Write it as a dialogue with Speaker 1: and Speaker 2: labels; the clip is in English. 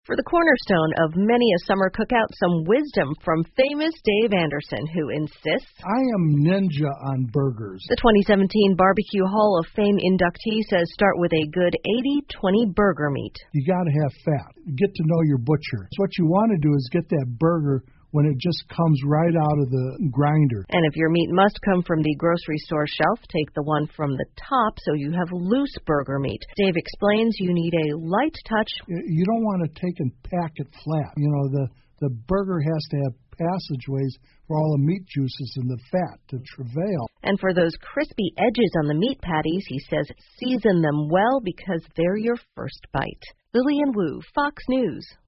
Speaker 1: For the cornerstone of many a summer cookout, some wisdom from famous Dave Anderson, who insists,
Speaker 2: I am ninja on burgers.
Speaker 1: The 2017 Barbecue Hall of Fame inductee says start with a good 80-20 burger meat.
Speaker 2: You got to have fat. Get to know your butcher. So what you want to do is get that burger when it just comes right out of the grinder.
Speaker 1: And if your meat must come from the grocery store shelf, take the one from the top so you have loose burger meat. Dave explains you need a light touch.
Speaker 2: You don't want to take and pack it flat. You know, the burger has to have passageways for all the meat juices and the fat to travail.
Speaker 1: And for those crispy edges on the meat patties, he says season them well because they're your first bite. Lillian Wu, Fox News.